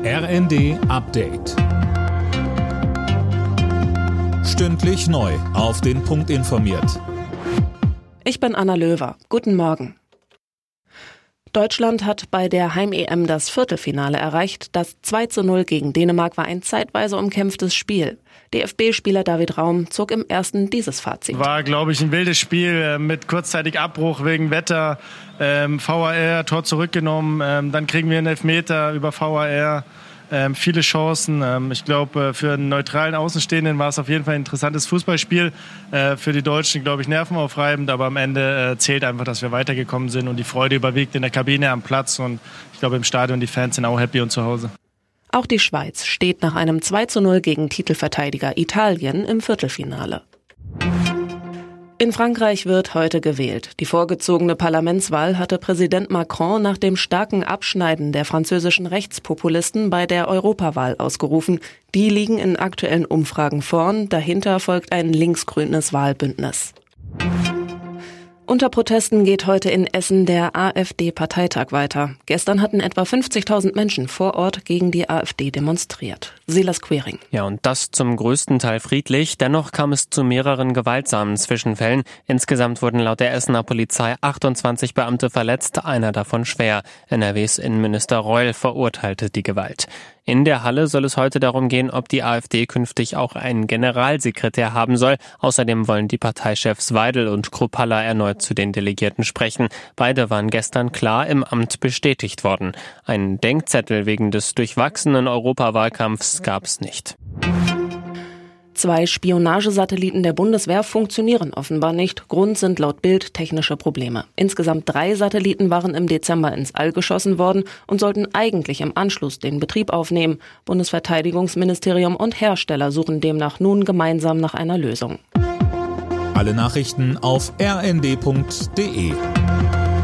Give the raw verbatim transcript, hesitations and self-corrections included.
R N D Update. Stündlich neu auf den Punkt informiert. Ich bin Anna Löwer. Guten Morgen. Deutschland hat bei der Heim-E M das Viertelfinale erreicht. Das zwei zu null gegen Dänemark war ein zeitweise umkämpftes Spiel. D F B-Spieler David Raum zog im ersten dieses Fazit. War, glaube ich, ein wildes Spiel mit kurzzeitig Abbruch wegen Wetter. Ähm, V A R, Tor zurückgenommen. Ähm, dann kriegen wir einen Elfmeter über V A R. Ähm, viele Chancen. Ähm, ich glaube, für einen neutralen Außenstehenden war es auf jeden Fall ein interessantes Fußballspiel. Äh, für die Deutschen, glaube ich, nervenaufreibend. Aber am Ende äh, zählt einfach, dass wir weitergekommen sind. Und die Freude überwiegt in der Kabine, am Platz. Und ich glaube, im Stadion, die Fans sind auch happy und zu Hause. Auch die Schweiz steht nach einem zwei zu null gegen Titelverteidiger Italien im Viertelfinale. In Frankreich wird heute gewählt. Die vorgezogene Parlamentswahl hatte Präsident Macron nach dem starken Abschneiden der französischen Rechtspopulisten bei der Europawahl ausgerufen. Die liegen in aktuellen Umfragen vorn. Dahinter folgt ein linksgrünes Wahlbündnis. Unter Protesten geht heute in Essen der AfD-Parteitag weiter. Gestern hatten etwa fünfzigtausend Menschen vor Ort gegen die AfD demonstriert. Silas Quering. Ja, und das zum größten Teil friedlich. Dennoch kam es zu mehreren gewaltsamen Zwischenfällen. Insgesamt wurden laut der Essener Polizei achtundzwanzig Beamte verletzt, einer davon schwer. N R Ws Innenminister Reul verurteilte die Gewalt. In der Halle soll es heute darum gehen, ob die AfD künftig auch einen Generalsekretär haben soll. Außerdem wollen die Parteichefs Weidel und Kruppalla erneut zu den Delegierten sprechen. Beide waren gestern klar im Amt bestätigt worden. Einen Denkzettel wegen des durchwachsenen Europawahlkampfs gab es nicht. Zwei Spionagesatelliten der Bundeswehr funktionieren offenbar nicht. Grund sind laut Bild technische Probleme. Insgesamt drei Satelliten waren im Dezember ins All geschossen worden und sollten eigentlich im Anschluss den Betrieb aufnehmen. Bundesverteidigungsministerium und Hersteller suchen demnach nun gemeinsam nach einer Lösung. Alle Nachrichten auf r n d punkt d e.